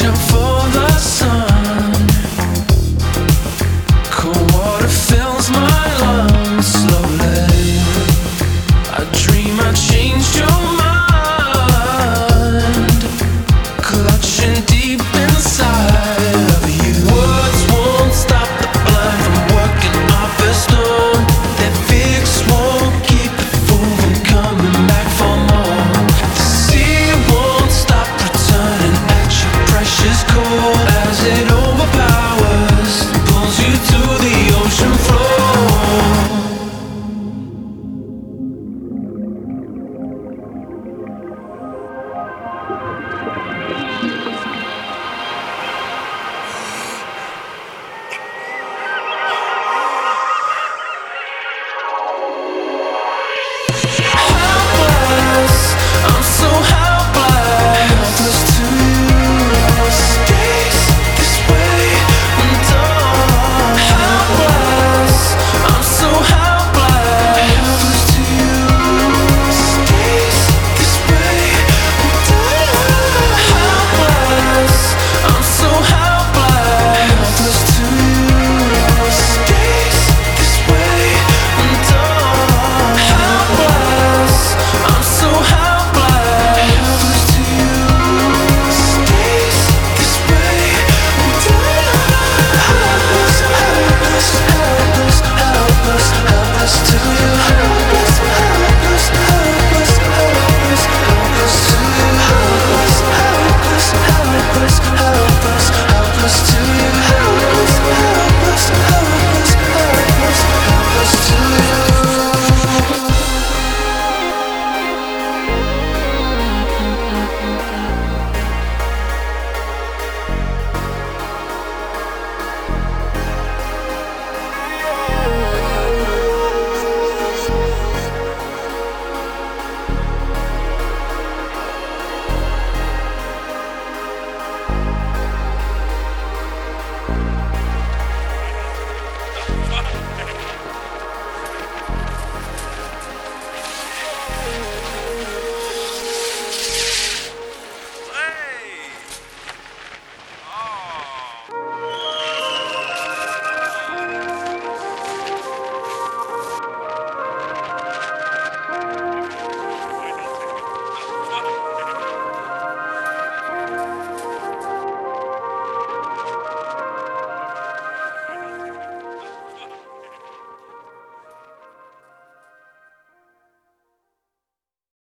reaching for the sun. Cold water fills my lungs slowly. I dream I changed your mind, clutching deep inside of you. Words won't stop the blood from working off the stone. Their fix won't keep the fool from coming back for more. The sea won't stop returning at your precious core.